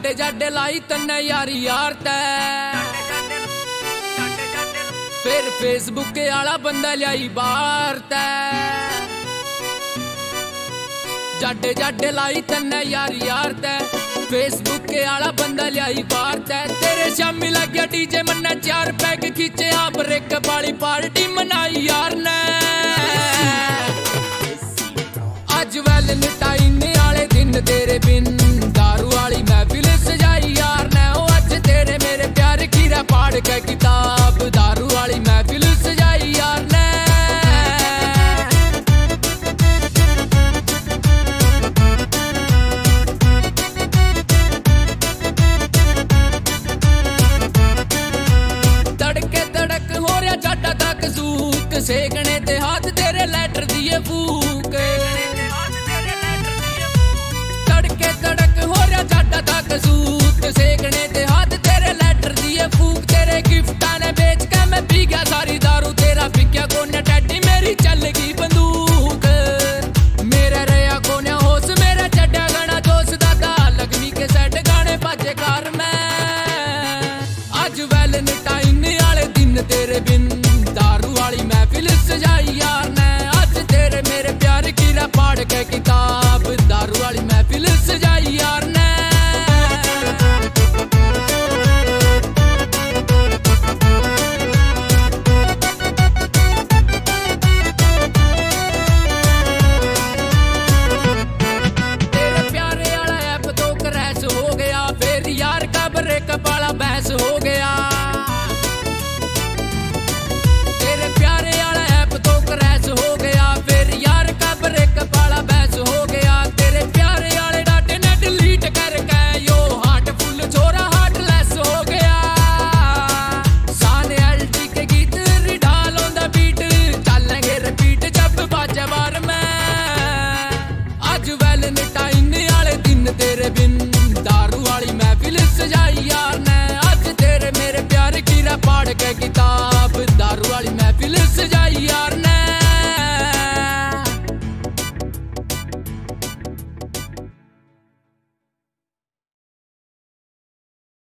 जाडे जाडे लाई तन्ने यारी यार तै फिर फेसबुक आला बंदा लियाई बाहर तै जाडे जाडे लाई तन्ने यारी यार तै फेसबुक आला बंदा लियाई बाहर तै तेरे शामी लग गया डीजे मन्ने 4 पैग खींचे आप ब्रेक वाली पार्टी मनाई यार ने अज वैलेंटाइन आले दिन तेरे बिन दारू वाली महफिल सजाई यार ने अज तेरे मेरे प्यार खीरा पाड़ के किताब दारू वाली महफिल सजाई यार ने सेकने ते हाथ तेरे लेटर दिए फूक तड़के तड़क हो रहा जाटा तक सूत सेकने ते हाथ तेरे लेटर दिए फूक तेरे गिफ्टा ने बेच के मैं पी गया सारी दारू तेरा पिक्या कोने टैडी मेरी चल गई बंदूक मेरा रहा कोने होश मेरा चड्डा गाना जोश दादा लगमी के सेट गाने बाजे कार में अज वैलेंटाइन आले दिन तेरे बिन दारू वाली महफिल सजाई यार ने आज तेरे मेरे प्यार की रा पाड़ के किताब दारू वाली महफिल सजाई यार ने तेरे प्यारे वाला ऐप तो क्रैश हो गया फिर यार का ब्रेकअप वाला बहस हो गया तेरे बिन दारू वाली महफिल सजाई यार ने आज तेरे मेरे प्यार की रा पाड़ के किताब